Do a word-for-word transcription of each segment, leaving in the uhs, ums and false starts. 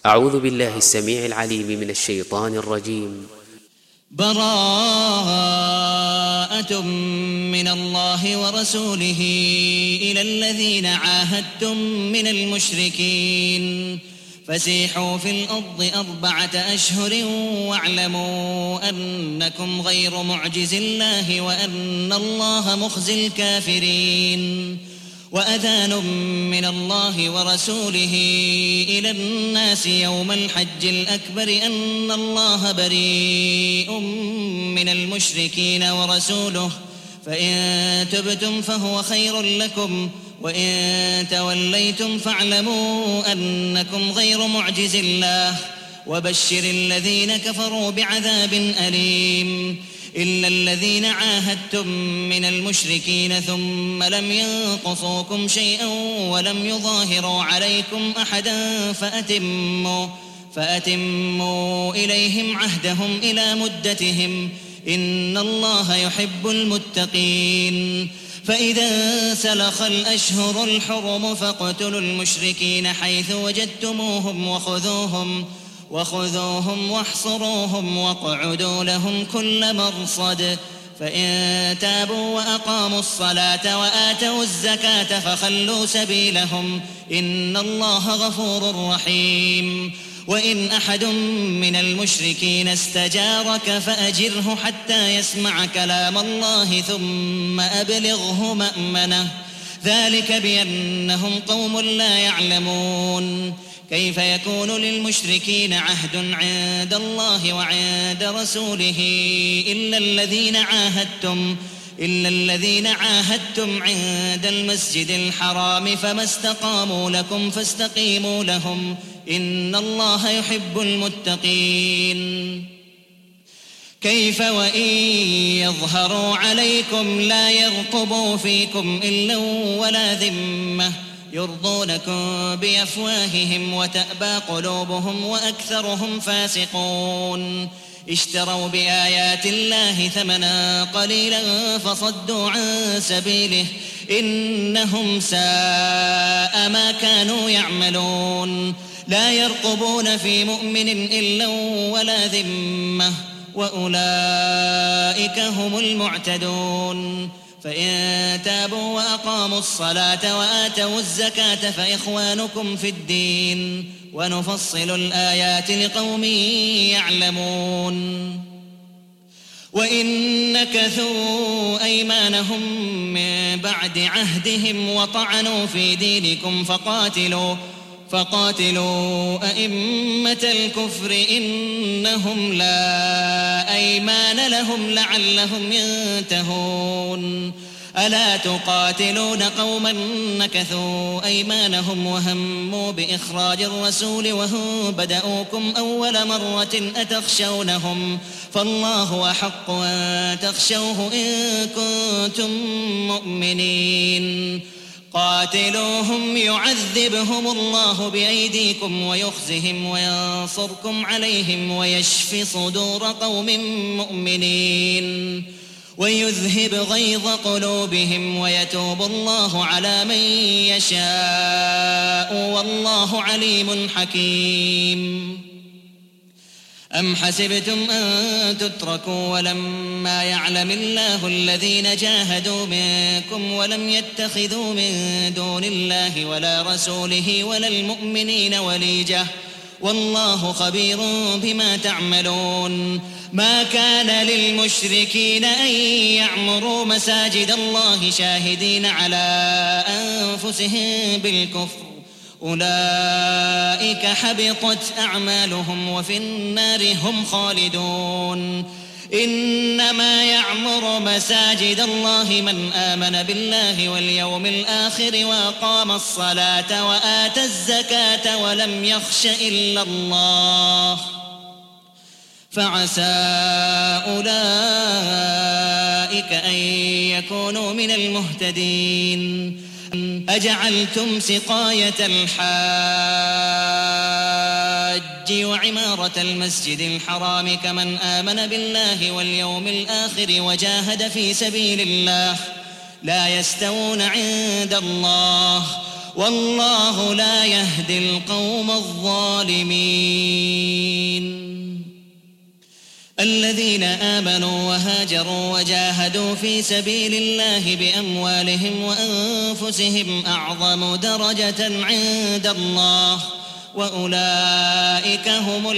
أعوذ بالله السميع العليم من الشيطان الرجيم. براءة من الله ورسوله إلى الذين عاهدتم من المشركين فسيحوا في الأرض أربعة أشهر واعلموا أنكم غير معجز الله وأن الله مخزي الكافرين. وأذان من الله ورسوله إلى الناس يوم الحج الأكبر أن الله بريء من المشركين ورسوله فإن تبتم فهو خير لكم وإن توليتم فاعلموا أنكم غير معجز الله وبشر الذين كفروا بعذاب أليم. إلا الذين عاهدتم من المشركين ثم لم ينقصوكم شيئا ولم يظاهروا عليكم أحدا فأتموا, فأتموا إليهم عهدهم إلى مدتهم إن الله يحب المتقين. فإذا سلخ الأشهر الحرم فاقتلوا المشركين حيث وجدتموهم وخذوهم وخذوهم واحصروهم واقعدوا لهم كل مرصد. فإن تابوا وأقاموا الصلاة وآتوا الزكاة فخلوا سبيلهم إن الله غفور رحيم. وإن أحد من المشركين استجارك فأجره حتى يسمع كلام الله ثم أبلغه مأمنه ذلك بأنهم قوم لا يعلمون. كيف يكون للمشركين عهد عند الله وعند رسوله إلا الذين عاهدتم إلا الذين عاهدتم عند المسجد الحرام فما استقاموا لكم فاستقيموا لهم إن الله يحب المتقين. كيف وإن يظهروا عليكم لا يرقبوا فيكم إلا ولا ذمة يرضونكم بأفواههم وتأبى قلوبهم وأكثرهم فاسقون. اشتروا بآيات الله ثمنا قليلا فصدوا عن سبيله إنهم ساء ما كانوا يعملون. لا يرقبون في مؤمن إلا ولا ذمة وأولئك هم المعتدون. فإن تابوا وأقاموا الصلاة وآتوا الزكاة فإخوانكم في الدين ونفصل الآيات لقوم يعلمون. وإن نكثوا أيمانهم من بعد عهدهم وطعنوا في دينكم فقاتلوا فقاتلوا أئمة الكفر إنهم لا أيمان لهم لعلهم ينتهون. ألا تقاتلون قوما نكثوا أيمانهم وهموا بإخراج الرسول وهم بدأوكم أول مرة أتخشونهم فالله أحق أن تخشوه إن كنتم مؤمنين. قاتلوهم يعذبهم الله بأيديكم ويخزهم وينصركم عليهم ويشفي صدور قوم مؤمنين ويذهب غيظ قلوبهم ويتوب الله على من يشاء والله عليم حكيم. أم حسبتم أن تتركوا ولما يعلم الله الذين جاهدوا منكم ولم يتخذوا من دون الله ولا رسوله ولا المؤمنين وليجة والله خبير بما تعملون. ما كان للمشركين أن يعمروا مساجد الله شاهدين على أنفسهم بالكفر أولئك حبطت أعمالهم وفي النار هم خالدون. إنما يعمر مساجد الله من آمن بالله واليوم الآخر وأقام الصلاة وآتى الزكاة ولم يخش إلا الله فعسى أولئك أن يكونوا من المهتدين. أجعلتم سقاية الحاج وعمارة المسجد الحرام كمن آمن بالله واليوم الآخر وجاهد في سبيل الله لا يستوون عند الله والله لا يهدي القوم الظالمين. الذين آمنوا وهاجروا وجاهدوا في سبيل الله بأموالهم وأنفسهم أعظم درجة عند الله وأولئك هم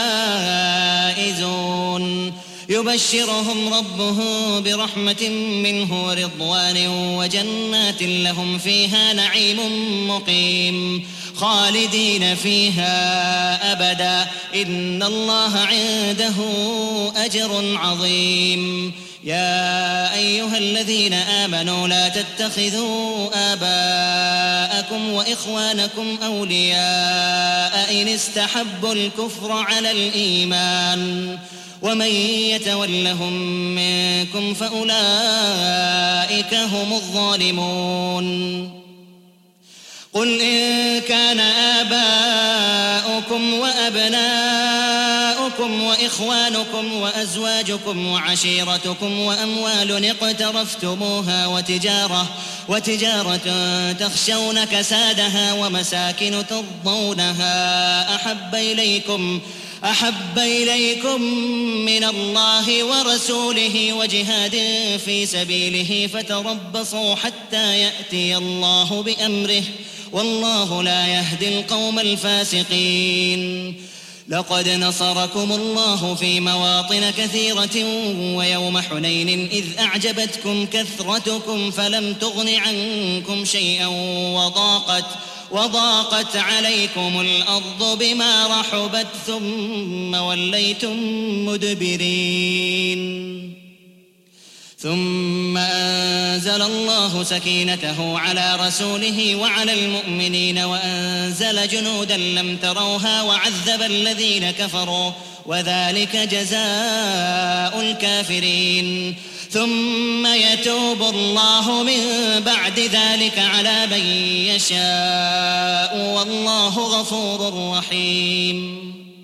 الفائزون. يبشرهم ربهم برحمة منه ورضوان وجنات لهم فيها نعيم مقيم خالدين فيها أبدا إن الله عنده أجر عظيم. يا أيها الذين آمنوا لا تتخذوا آباءكم وإخوانكم أولياء إن استحبوا الكفر على الإيمان ومن يتولهم منكم فأولئك هم الظالمون. قل إن كان آباؤكم وأبناؤكم وإخوانكم وأزواجكم وعشيرتكم وأموال اقترفتموها وتجارة, وتجارة تخشون كسادها ومساكن ترضونها أحب إليكم أحب إليكم من الله ورسوله وجهاد في سبيله فتربصوا حتى يأتي الله بأمره والله لا يهدي القوم الفاسقين. لقد نصركم الله في مواطن كثيرة ويوم حنين إذ أعجبتكم كثرتكم فلم تغن عنكم شيئا وضاقت وضاقت عليكم الأرض بما رحبت ثم وليتم مدبرين. ثم أنزل الله سكينته على رسوله وعلى المؤمنين وأنزل جنودا لم تروها وعذب الذين كفروا وذلك جزاء الكافرين. ثم يتوب الله من بعد ذلك على من يشاء والله غفور رحيم.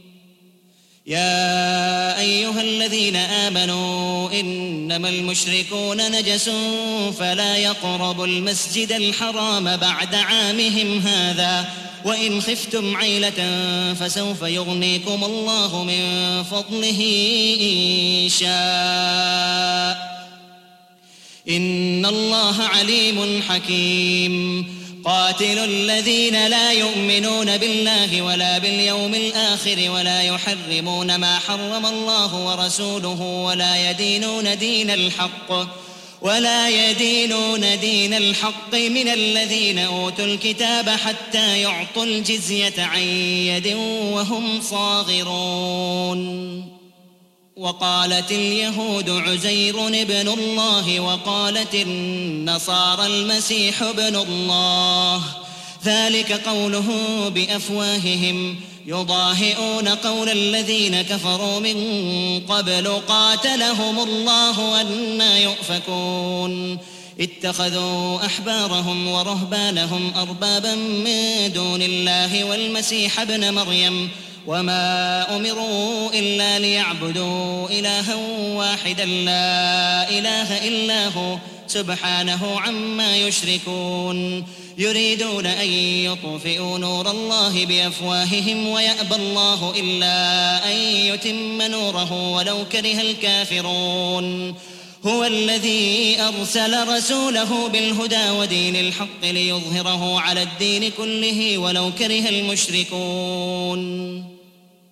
يا أيها الذين آمنوا إنما المشركون نجس فلا يقربوا المسجد الحرام بعد عامهم هذا وإن خفتم عيلة فسوف يغنيكم الله من فضله إن شاء إن الله عليم حكيم. قاتلوا الذين لا يؤمنون بالله ولا باليوم الآخر ولا يحرمون ما حرم الله ورسوله ولا يدينون دين الحق ولا يدينون دين الحق من الذين أوتوا الكتاب حتى يعطوا الجزية عن يد وهم صاغرون. وقالت اليهود عزير ابن الله وقالت النصارى المسيح ابن الله ذلك قوله بأفواههم يضاهئون قول الذين كفروا من قبل قاتلهم الله أنى يؤفكون. اتخذوا أحبارهم ورهبانهم أربابا من دون الله والمسيح ابن مريم وما أمروا إلا ليعبدوا إلها واحدا لا إله إلا هو سبحانه عما يشركون. يريدون أن يطفئوا نور الله بأفواههم ويأبى الله إلا أن يتم نوره ولو كره الكافرون. هو الذي أرسل رسوله بالهدى ودين الحق ليظهره على الدين كله ولو كره المشركون.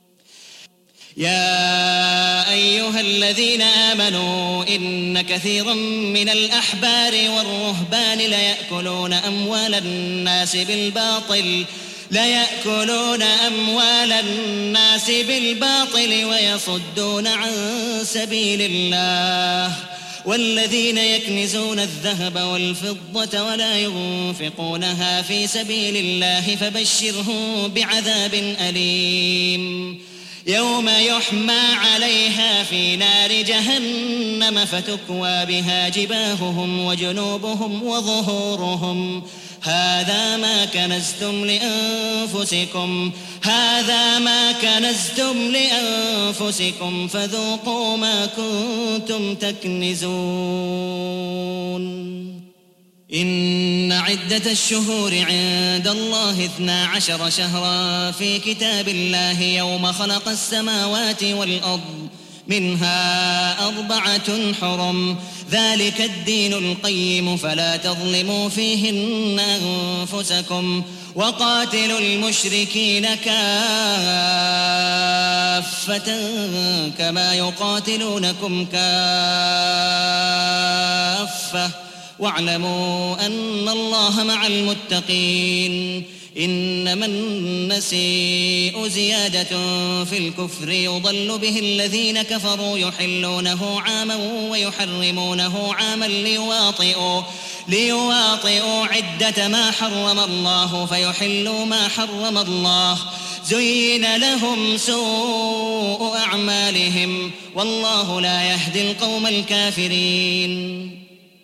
يا أيها الذين آمنوا إن كثيرا من الأحبار والرهبان ليأكلون أموال الناس بالباطل ليأكلون أموال الناس بالباطل ويصدون عن سبيل الله والذين يكنزون الذهب والفضة ولا ينفقونها في سبيل الله فبشرهم بعذاب أليم. يوم يحمى عليها في نار جهنم فتكوى بها جباههم وجنوبهم وظهورهم هذا ما كنزتم لأنفسكم هذا ما كنزتم لأنفسكم فذوقوا ما كنتم تكنزون. إن عدة الشهور عند الله اثنا عشر شهرا في كتاب الله يوم خلق السماوات والأرض منها أربعة حرم ذلك الدين القيم فلا تظلموا فيهن أنفسكم وقاتلوا المشركين كافة كما يقاتلونكم كافة واعلموا أن الله مع المتقين إنما النسيء زيادة في الكفر يضل به الذين كفروا يحلونه عاما ويحرمونه عاما ليواطئوا, ليواطئوا عدة ما حرم الله فيحلوا ما حرم الله زين لهم سوء أعمالهم والله لا يهدي القوم الكافرين.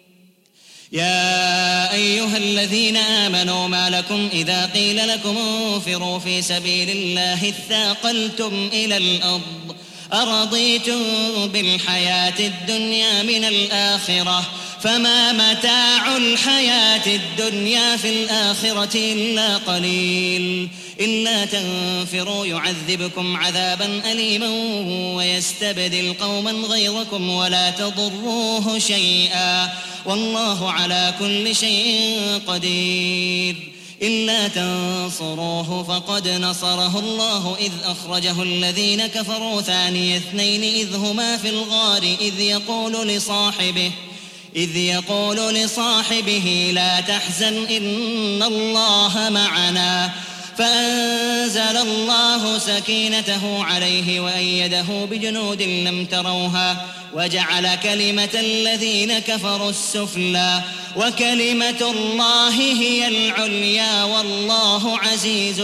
يا أيها الذين آمنوا ما لكم إذا قيل لكم انفروا في سبيل الله اثاقلتم إلى الأرض أرضيتم بالحياة الدنيا من الآخرة فما متاع الحياة الدنيا في الآخرة إلا قليل إلا تنفروا يعذبكم عذابا أليما ويستبدل قوما غيركم ولا تضروه شيئا والله على كل شيء قدير. إلا تنصروه فقد نصره الله إذ أخرجه الذين كفروا ثاني اثنين إذ هما في الغار إذ يقول لصاحبه إذ يقول لصاحبه لا تحزن إن الله معنا فأنزل الله سكينته عليه وأيده بجنود لم تروها وجعل كلمة الذين كفروا السفلى وكلمة الله هي العليا والله عزيز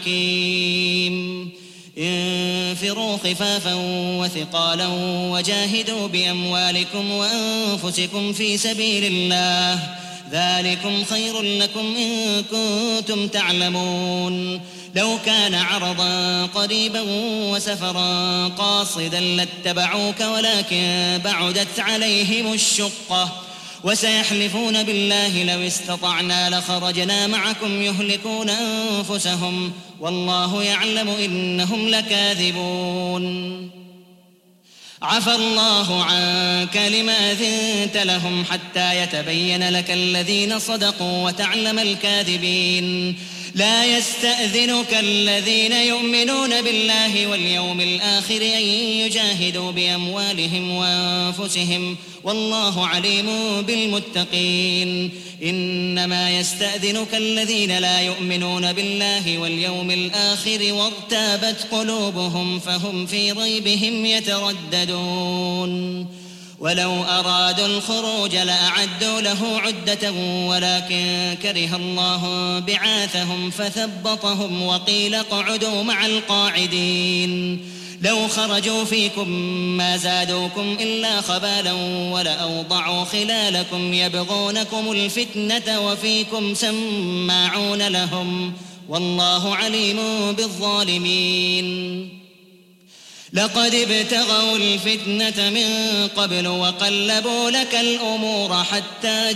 حكيم. انفروا خفافا وثقالا وجاهدوا بأموالكم وأنفسكم في سبيل الله ذلكم خير لكم إن كنتم تعلمون. لو كان عرضا قريبا وسفرا قاصدا لاتبعوك ولكن بعدت عليهم الشقة وسيحلفون بالله لو استطعنا لخرجنا معكم يهلكون أنفسهم والله يعلم إنهم لكاذبون. عفى الله عنك لما أذنت لهم حتى يتبين لك الذين صدقوا وتعلم الكاذبين. لا يستأذنك الذين يؤمنون بالله واليوم الآخر أن يجاهدوا بأموالهم وأنفسهم والله عليم بالمتقين. إنما يستأذنك الذين لا يؤمنون بالله واليوم الآخر وارتابت قلوبهم فهم في ريبهم يترددون. ولو أرادوا الخروج لأعدوا له عدة ولكن كره الله بعاثهم فثبطهم وقيل اقعدوا مع القاعدين. لو خرجوا فيكم ما زادوكم إلا خبالا ولأوضعوا خلالكم يبغونكم الفتنة وفيكم سماعون لهم والله عليم بالظالمين. لقد ابتغوا الفتنة من قبل وقلبوا لك الأمور حتى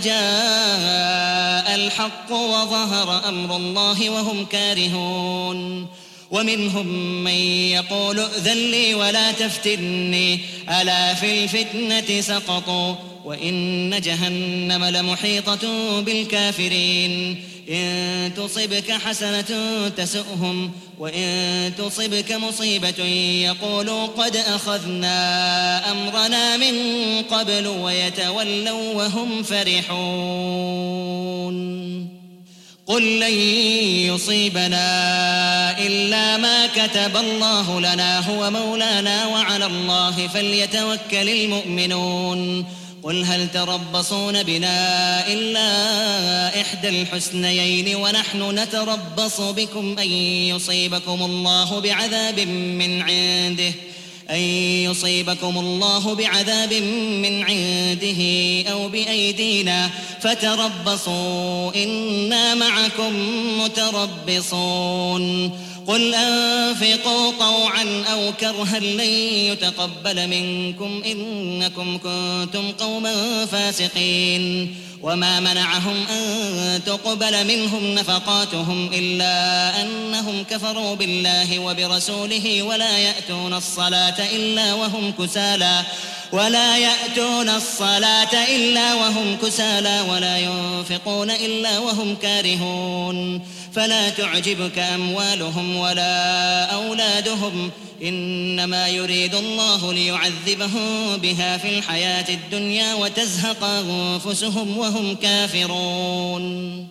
جاء الحق وظهر أمر الله وهم كارهون. ومنهم من يقول ائذن لي ولا تفتني ألا في الفتنة سقطوا وإن جهنم لمحيطة بالكافرين. إن تصبك حسنة تسؤهم وإن تصبك مصيبة يقولوا قد أخذنا أمرنا من قبل ويتولوا وهم فرحون. قل لن يصيبنا إلا ما كتب الله لنا هو مولانا وعلى الله فليتوكل المؤمنون. قل هل تربصون بنا إلا إحدى الحسنيين ونحن نتربص بكم أن يصيبكم الله بعذاب من عنده أن يصيبكم الله بعذاب من عنده أو بأيدينا فتربصوا إنا معكم متربصون. قل أنفقوا طوعا أو كرها لن يتقبل منكم إنكم كنتم قوما فاسقين. وما منعهم أن تقبل منهم نفقاتهم إلا أنهم كفروا بالله وبرسوله ولا يأتون الصلاة إلا وهم كسالى ولا يأتون الصلاة إلا وهم كسالى ولا ينفقون إلا وهم كارهون فلا تعجبك أموالهم ولا أولادهم إنما يريد الله ليعذبهم بها في الحياة الدنيا وتزهق أنفسهم وهم كافرون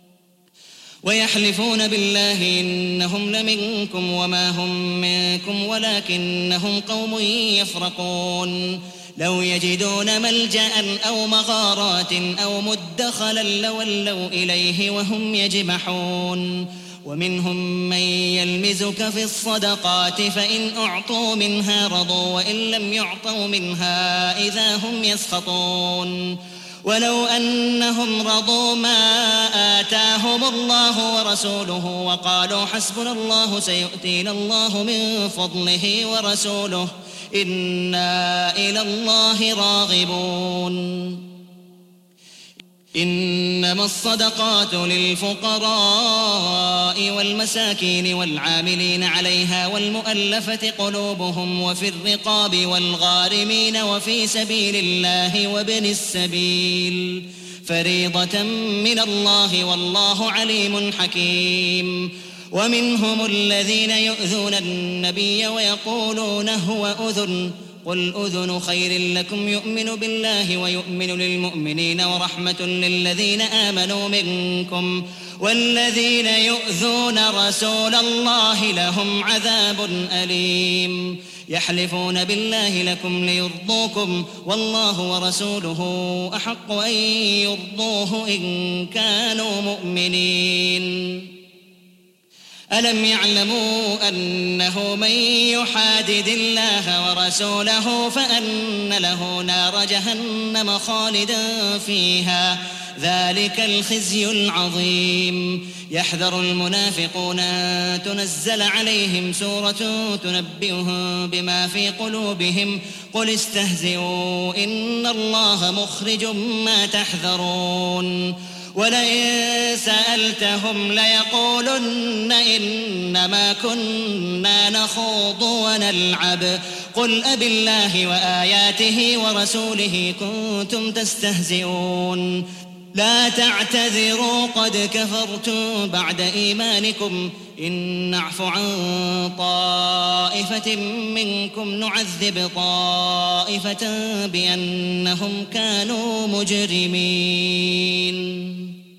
ويحلفون بالله إنهم لمنكم وما هم منكم ولكنهم قوم يفرقون لو يجدون ملجأ أو مغارات أو مدخلا لولوا إليه وهم يجمحون ومنهم من يلمزك في الصدقات فإن أعطوا منها رضوا وإن لم يعطوا منها إذا هم يسخطون ولو أنهم رضوا ما آتاهم الله ورسوله وقالوا حسبنا الله سيؤتينا الله من فضله ورسوله إنا إلى الله راغبون إنما الصدقات للفقراء والمساكين والعاملين عليها والمؤلفة قلوبهم وفي الرقاب والغارمين وفي سبيل الله وابن السبيل فريضة من الله والله عليم حكيم ومنهم الذين يؤذون النبي ويقولون هو أذن قل أذن خير لكم يؤمن بالله ويؤمن للمؤمنين ورحمة للذين آمنوا منكم والذين يؤذون رسول الله لهم عذاب أليم يحلفون بالله لكم ليرضوكم والله ورسوله أحق أن يرضوه إن كانوا مؤمنين ألم يعلموا أنه من يحادد الله ورسوله فأن له نار جهنم خالدا فيها ذلك الخزي العظيم يحذر المنافقون أن تنزل عليهم سورة تنبئهم بما في قلوبهم قل استهزئوا إن الله مخرج ما تحذرون ولئن سألتهم ليقولن إنما كنا نخوض ونلعب قل أبالله وآياته ورسوله كنتم تستهزئون لا تعتذروا قد كفرتم بعد إيمانكم إن نعف عن طائفة منكم نعذب طائفة بأنهم كانوا مجرمين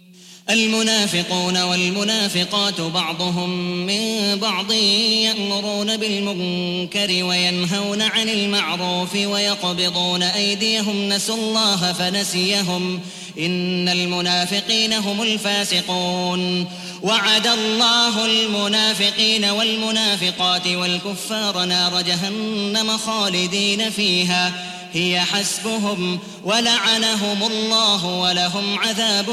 المنافقون والمنافقات بعضهم من بعض يأمرون بالمنكر وينهون عن المعروف ويقبضون أيديهم نسوا الله فنسيهم إن المنافقين هم الفاسقون وعد الله المنافقين والمنافقات والكفار نار جهنم خالدين فيها هي حسبهم ولعنهم الله ولهم عذاب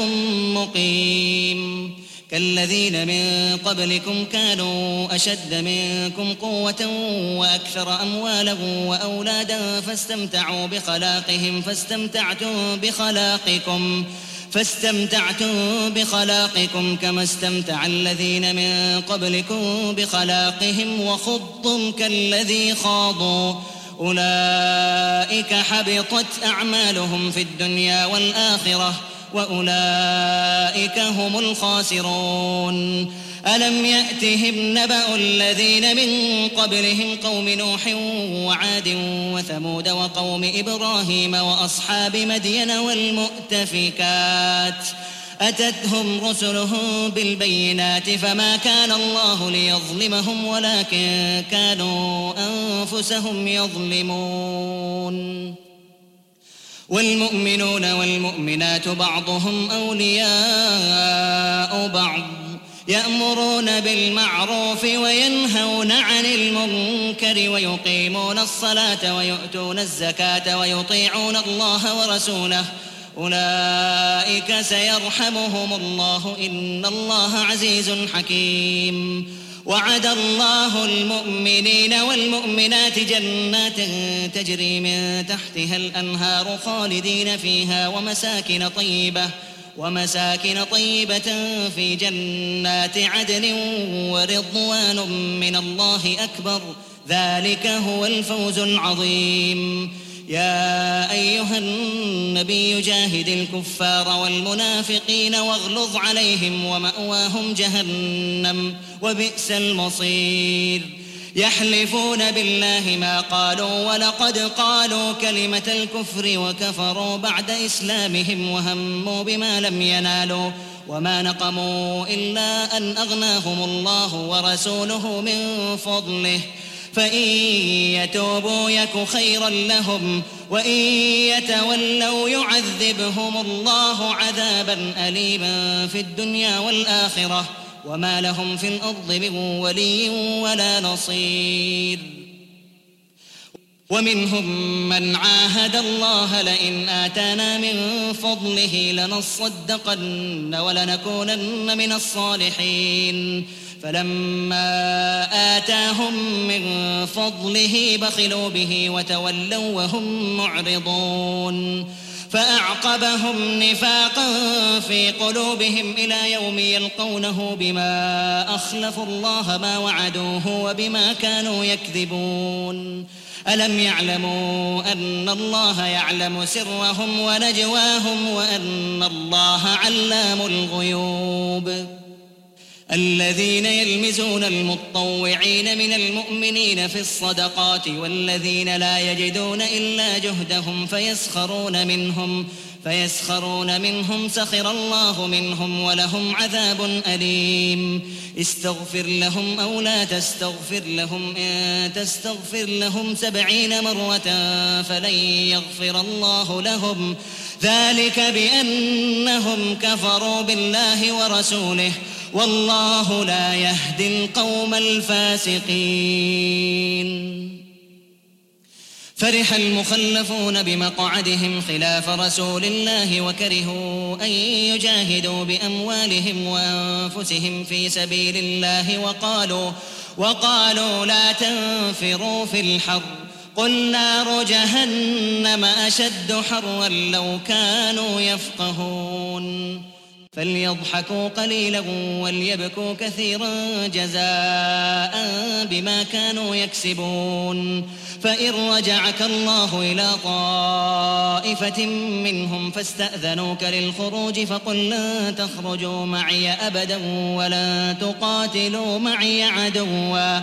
مقيم كالذين من قبلكم كانوا أشد منكم قوة وأكثر أموالا وأولادا فاستمتعوا بخلاقهم فاستمتعتم بخلاقكم فاستمتعتم بخلاقكم كما استمتع الذين من قبلكم بخلاقهم وخضتم كالذي خاضوا أولئك حبطت أعمالهم في الدنيا والآخرة وأولئك هم الخاسرون ألم يأتهم نبأ الذين من قبلهم قوم نوح وعاد وثمود وقوم إبراهيم وأصحاب مدين والمؤتفكات أتتهم رسلهم بالبينات فما كان الله ليظلمهم ولكن كانوا أنفسهم يظلمون والمؤمنون والمؤمنات بعضهم أولياء بعض يأمرون بالمعروف وينهون عن المنكر ويقيمون الصلاة ويؤتون الزكاة ويطيعون الله ورسوله أولئك سيرحمهم الله إن الله عزيز حكيم وعد الله المؤمنين والمؤمنات جنات تجري من تحتها الأنهار خالدين فيها ومساكن طيبة ومساكن طيبة في جنات عدن ورضوان من الله أكبر ذلك هو الفوز العظيم. يا أيها النبي جاهد الكفار والمنافقين واغلظ عليهم ومأواهم جهنم وبئس المصير. يحلفون بالله ما قالوا ولقد قالوا كلمة الكفر وكفروا بعد إسلامهم وهموا بما لم ينالوا وما نقموا إلا أن أغناهم الله ورسوله من فضله فإن يتوبوا يك خيرا لهم وإن يتولوا يعذبهم الله عذابا أليما في الدنيا والآخرة وما لهم في الأرض من ولي ولا نصير. ومنهم من عاهد الله لئن آتانا من فضله لنصدقن ولنكونن من الصالحين فلما آتاهم من فضله بخلوا به وتولوا وهم معرضون فأعقبهم نفاقا في قلوبهم إلى يوم يلقونه بما أخلفوا الله ما وعدوه وبما كانوا يكذبون. ألم يعلموا أن الله يعلم سرهم ونجواهم وأن الله علام الغيوب. الذين يلمزون المطوعين من المؤمنين في الصدقات والذين لا يجدون إلا جهدهم فيسخرون منهم فيسخرون منهم سخر الله منهم ولهم عذاب أليم. استغفر لهم أو لا تستغفر لهم إن تستغفر لهم سبعين مرة فلن يغفر الله لهم ذلك بأنهم كفروا بالله ورسوله والله لا يهدي القوم الفاسقين. فرح المخلفون بمقعدهم خلاف رسول الله وكرهوا أن يجاهدوا بأموالهم وأنفسهم في سبيل الله وقالوا, وقالوا لا تنفروا في الحر قل نار جهنم أشد حرا لو كانوا يفقهون. فليضحكوا قليلا وليبكوا كثيرا جزاء بما كانوا يكسبون. فإن رجعك الله إلى طائفة منهم فاستأذنوك للخروج فقل لن تخرجوا معي أبدا ولن تقاتلوا معي عدوا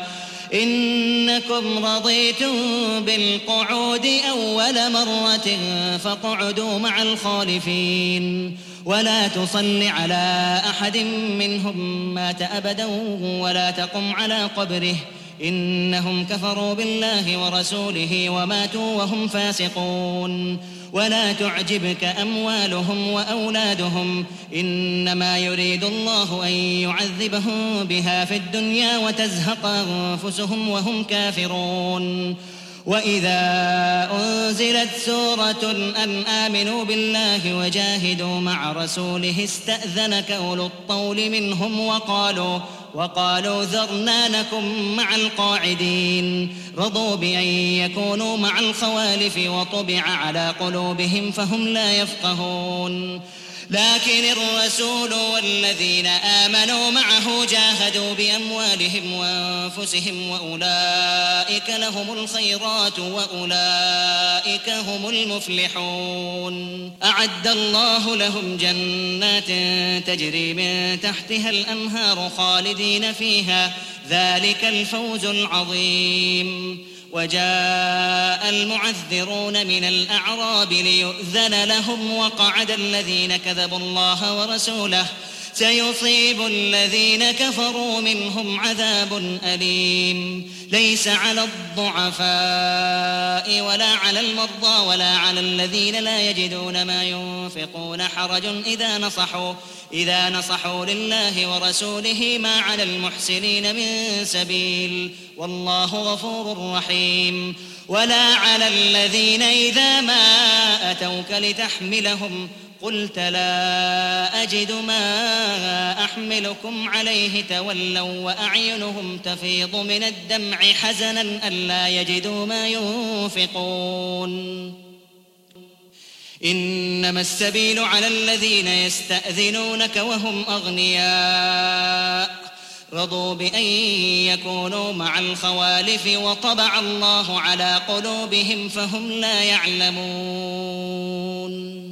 إنكم رضيتم بالقعود أول مرة فاقعدوا مع الخالفين ولا تصل على أحد منهم مات أبدا ولا تقم على قبره إنهم كفروا بالله ورسوله وماتوا وهم فاسقون. ولا تعجبك أموالهم وأولادهم إنما يريد الله أن يعذبهم بها في الدنيا وتزهق أنفسهم وهم كافرون. وإذا أنزلت سورة أن آمنوا بالله وجاهدوا مع رسوله استأذنك أولو الطول منهم وقالوا وقالوا ذرنا نكن مع القاعدين رضوا بأن يكونوا مع الخوالف وطبع على قلوبهم فهم لا يفقهون. لكن الرسول والذين آمنوا معه جاهدوا بأموالهم وأنفسهم وأولئك لهم الخيرات وأولئك هم المفلحون. أعد الله لهم جنات تجري من تحتها الأنهار خالدين فيها ذلك الفوز العظيم. وجاء المعذرون من الأعراب ليؤذن لهم وقعد الذين كذبوا الله ورسوله سيصيب الذين كفروا منهم عذاب أليم. ليس على الضعفاء ولا على المرضى ولا على الذين لا يجدون ما ينفقون حرج إذا نصحوا إذا نصحوا لله ورسوله ما على المحسنين من سبيل والله غفور رحيم. ولا على الذين إذا ما أتوك لتحملهم قلت لا أجد ما أحملكم عليه تولوا وأعينهم تفيض من الدمع حزنا ألا يجدوا ما ينفقون إنما السبيل على الذين يستأذنونك وهم أغنياء رضوا بأن يكونوا مع الخوالف وطبع الله على قلوبهم فهم لا يعلمون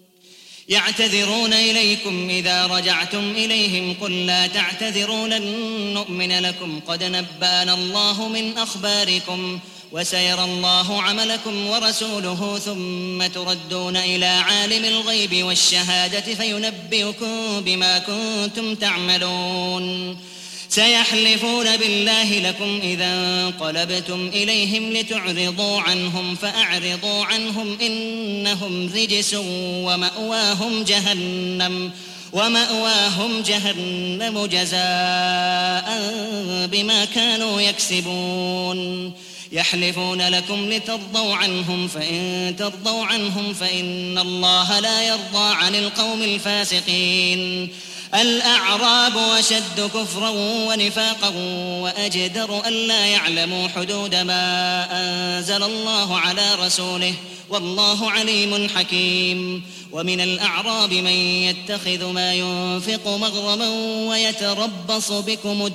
يعتذرون إليكم إذا رجعتم إليهم قل لا تعتذروا لن نؤمن لكم قد نبأنا الله من أخباركم وسيرى الله عملكم ورسوله ثم تردون إلى عالم الغيب والشهادة فينبئكم بما كنتم تعملون سيحلفون بالله لكم إذا انقلبتم إليهم لتعرضوا عنهم فأعرضوا عنهم إنهم رجس ومأواهم جهنم ومأواهم جهنم جزاء بما كانوا يكسبون يحلفون لكم لترضوا عنهم فإن ترضوا عنهم فإن الله لا يرضى عن القوم الفاسقين الأعراب أشد كفرا ونفاقا وأجدر ألا يعلموا حدود ما أنزل الله على رسوله والله عليم حكيم ومن الأعراب من يتخذ ما ينفق مغرما ويتربص بكم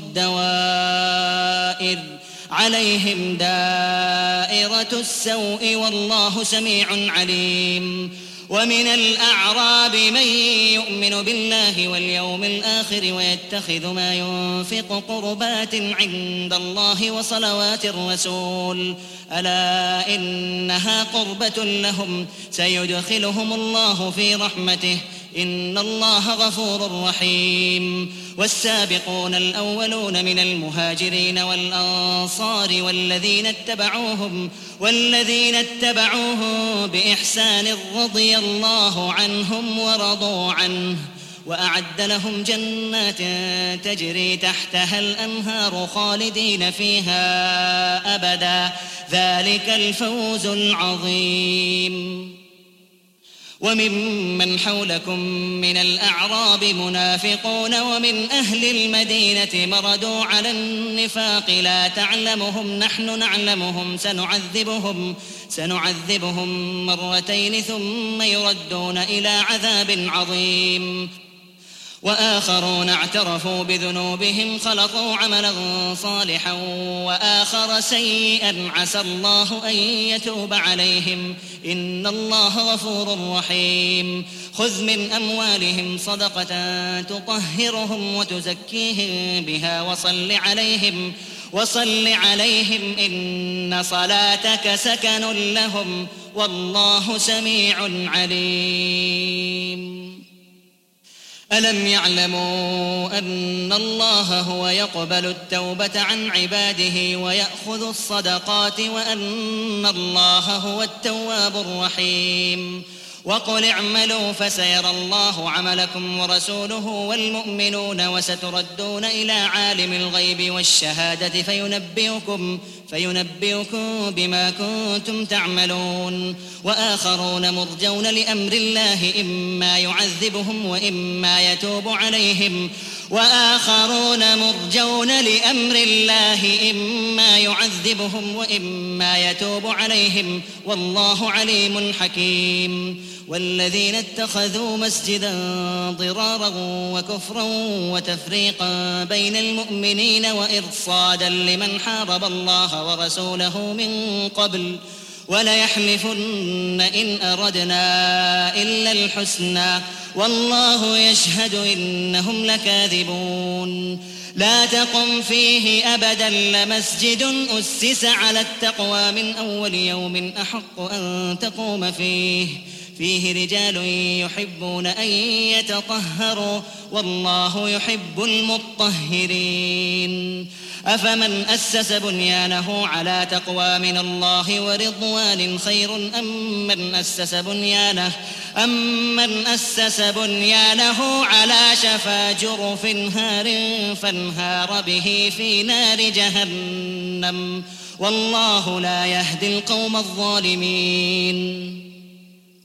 الدوائر عليهم دائرة السوء والله سميع عليم ومن الأعراب من يؤمن بالله واليوم الآخر ويتخذ ما ينفق قربات عند الله وصلوات الرسول ألا إنها قربة لهم سيدخلهم الله في رحمته إن الله غفور رحيم والسابقون الأولون من المهاجرين والأنصار والذين اتبعوهم والذين اتبعوهم بإحسان رضي الله عنهم ورضوا عنه وأعد لهم جنات تجري تحتها الأنهار خالدين فيها أبدا ذلك الفوز العظيم وممن حولكم من الأعراب منافقون ومن أهل المدينة مردوا على النفاق لا تعلمهم نحن نعلمهم سنعذبهم سنعذبهم مرتين ثم يردون إلى عذاب عظيم وآخرون اعترفوا بذنوبهم خلطوا عملا صالحا وآخر سيئا عسى الله أن يتوب عليهم إن الله غفور رحيم خذ من أموالهم صدقة تطهرهم وتزكيهم بها وصل عليهم وصل عليهم إن صلاتك سكن لهم والله سميع عليم ألم يعلموا أن الله هو يقبل التوبة عن عباده ويأخذ الصدقات وأن الله هو التواب الرحيم وقل اعملوا فسيرى الله عملكم ورسوله والمؤمنون وستردون إلى عالم الغيب والشهادة فينبئكم فينبئكم بما كنتم تعملون وآخرون مرجون لأمر الله إما يعذبهم وإما يتوب عليهم وآخرون مرجون لأمر الله إما يعذبهم وإما يتوب عليهم والله عليم حكيم والذين اتخذوا مسجدا ضرارا وكفرا وتفريقا بين المؤمنين وإرصادا لمن حارب الله ورسوله من قبل وليحلفن إن أردنا إلا الحسنى والله يشهد إنهم لكاذبون لا تقم فيه أبدا لمسجد أسس على التقوى من أول يوم أحق أن تقوم فيه فيه رجال يحبون أن يتطهروا والله يحب المطهرين أفمن أسس بنيانه على تقوى من الله ورضوان خير أم من أسس بنيانه أم من أسس بنيانه على شفا جرف هار فانهار به في نار جهنم والله لا يهدي القوم الظالمين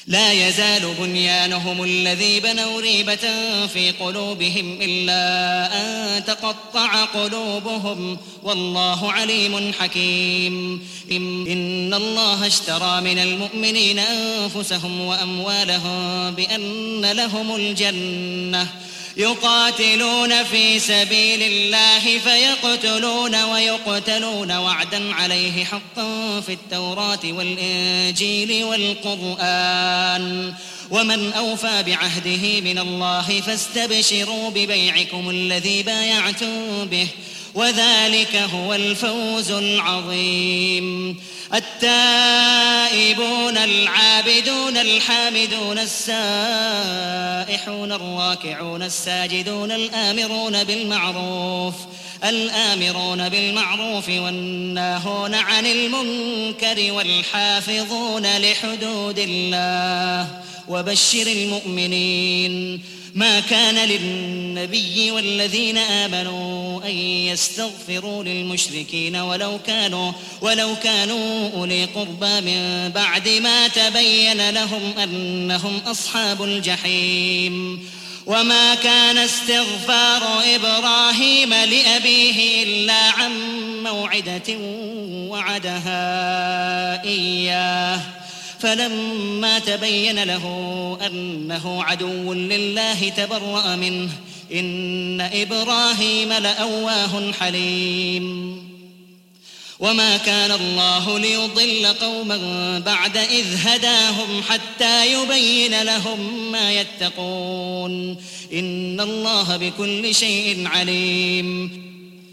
لا يزال بنيانهم الذي بنوا ريبة في قلوبهم إلا أن تقطع قلوبهم والله عليم حكيم. إن الله اشترى من المؤمنين أنفسهم وأموالهم بأن لهم الجنة يقاتلون في سبيل الله فيقتلون ويقتلون وعدا عليه حقا في التوراة والإنجيل والقرآن ومن أوفى بعهده من الله فاستبشروا ببيعكم الذي بايعتم به وذلك هو الفوز العظيم. التائبون العابدون الحامدون السائحون الراكعون الساجدون الآمرون بالمعروف الآمرون بالمعروف والناهون عن المنكر والحافظون لحدود الله وبشر المؤمنين. ما كان للنبي والذين آمنوا أن يستغفروا للمشركين ولو كانوا ولو كانوا أولي قربى من بعد ما تبين لهم أنهم أصحاب الجحيم. وما كان استغفار إبراهيم لأبيه إلا عن موعدة وعدها إياه فلما تبين له أنه عدو لله تبرأ منه إن إبراهيم لأواه حليم. وما كان الله ليضل قوما بعد إذ هداهم حتى يبين لهم ما يتقون إن الله بكل شيء عليم.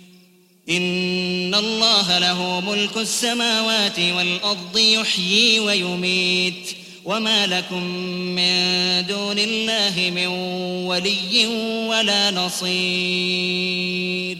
إن الله له ملك السماوات والأرض يحيي ويميت وما لكم من دون الله من ولي ولا نصير.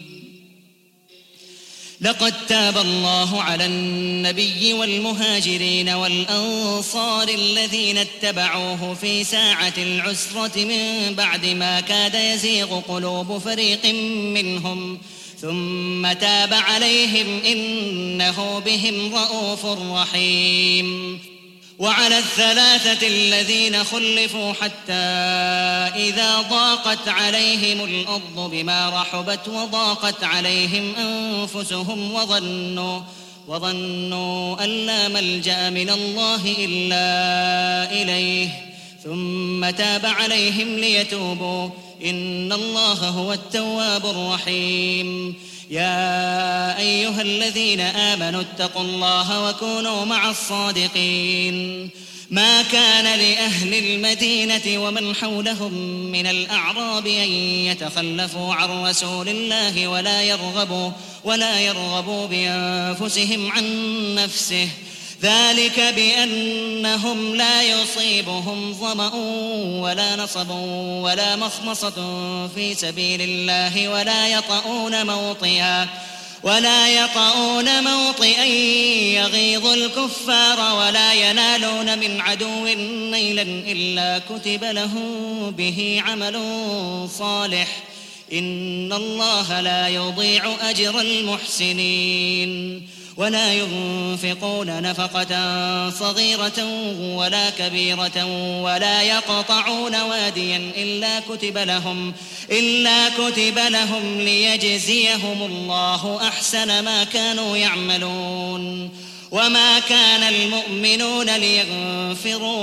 لقد تاب الله على النبي والمهاجرين والأنصار الذين اتبعوه في ساعة العسرة من بعد ما كاد يزيغ قلوب فريق منهم ثم تاب عليهم إنه بهم رءوف رحيم. وعلى الثلاثة الذين خلفوا حتى إذا ضاقت عليهم الأرض بما رحبت وضاقت عليهم أنفسهم وظنوا وظنوا أن لا ملجأ من الله إلا إليه ثم تاب عليهم ليتوبوا إن الله هو التواب الرحيم. يا أيها الذين آمنوا اتقوا الله وكونوا مع الصادقين. ما كان لأهل المدينة ومن حولهم من الأعراب أن يتخلفوا عن رسول الله ولا يرغبوا ولا يرغبوا بأنفسهم عن نفسه ذلك بأنهم لا يصيبهم ظمأ ولا نصب ولا مخمصة في سبيل الله ولا يطؤون موطئا ولا يطؤون موطئا يغيظ الكفار ولا ينالون من عدو نيلا إلا كتب لهم به عمل صالح إن الله لا يضيع أجر المحسنين. ولا ينفقون نفقة صغيرة ولا كبيرة ولا يقطعون واديا إلا كتب لهم إلا كتب لهم ليجزيهم الله أحسن ما كانوا يعملون. وما كان المؤمنون لينفروا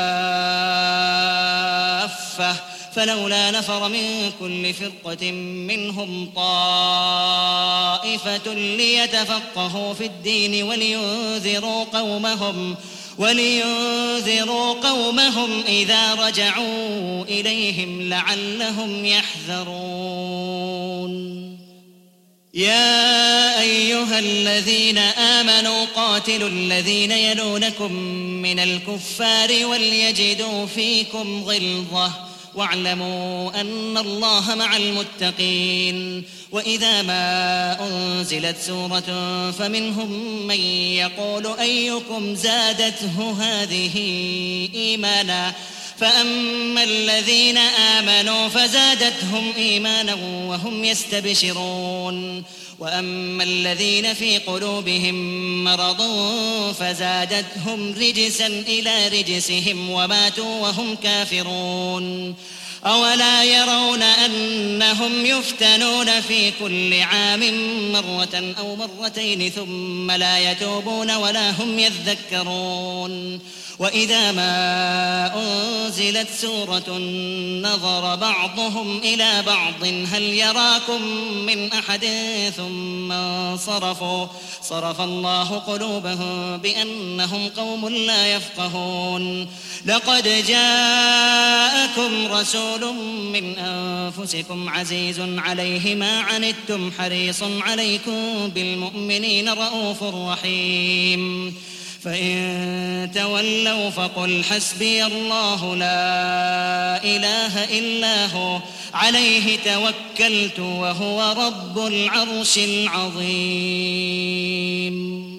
كافة فلولا نفر من كل فرقة منهم طائفة ليتفقهوا في الدين ولينذروا قومهم ولينذروا قومهم إذا رجعوا إليهم لعلهم يحذرون. يا أيها الذين آمنوا قاتلوا الذين يلونكم من الكفار وليجدوا فيكم غلظة واعلموا أن الله مع المتقين. وإذا ما أنزلت سورة فمنهم من يقول أيكم زادته هذه إيمانا فأما الذين آمنوا فزادتهم إيمانا وهم يستبشرون. وأما الذين في قلوبهم مرض فزادتهم رجسا إلى رجسهم وماتوا وهم كافرون أولا يرون أنهم يفتنون في كل عام مرة أو مرتين ثم لا يتوبون ولا هم يذكرون وإذا ما أنزلت سورة نظر بعضهم إلى بعض هل يراكم من أحد ثم انصرفوا صرف الله قلوبهم بأنهم قوم لا يفقهون لقد جاءكم رسول من أنفسكم عزيز عليه ما عنتم حريص عليكم بالمؤمنين رؤوف رحيم فإن تولوا فقل حسبي الله لا إله إلا هو عليه توكلت وهو رب العرش العظيم.